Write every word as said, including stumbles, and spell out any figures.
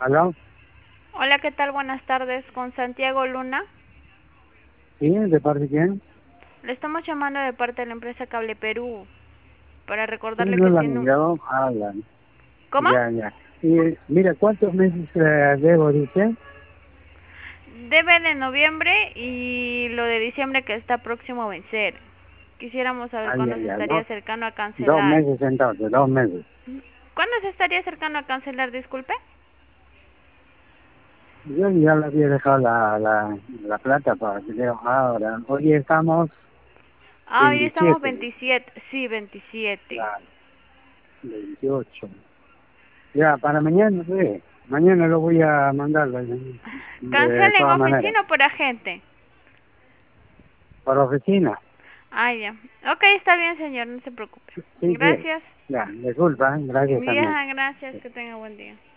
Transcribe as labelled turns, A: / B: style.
A: ¿Aló?
B: Hola, ¿qué tal? Buenas tardes. Con Santiago Luna.
A: ¿Sí? ¿De parte de quién?
B: Le estamos llamando de parte de la empresa Cable Perú para
A: Sí,
B: recordarle
A: no
B: que
A: la han
B: tiene un...
A: enviado. Ah, ya,
B: ¿Cómo?
A: ya. ya. Y mira, ¿cuántos meses eh, debo, dice?
B: Debe de noviembre y lo de diciembre que está próximo a vencer. Quisiéramos saber
A: Ah,
B: cuándo
A: ya,
B: se
A: ya,
B: estaría
A: dos,
B: cercano a
A: dos
B: cancelar.
A: meses entonces, dos meses.
B: ¿Cuándo se estaría cercano a cancelar? Disculpe.
A: Yo ya le había dejado la, la, la plata para que leo ahora. Hoy estamos
B: Ah, hoy estamos
A: veintisiete,
B: veintisiete. Sí, veintisiete.
A: ya, veintiocho. Ya, para mañana, sí. Mañana lo voy a mandar de, de
B: ¿Cancela en
A: todas maneras.
B: oficina o por agente?
A: Por oficina.
B: Ah, ya. Ok, está bien, señor. No se preocupe.
A: Sí, sí.
B: Gracias.
A: Ya, disculpa, ¿eh? Gracias también.
B: Ya, gracias. Que tenga buen día.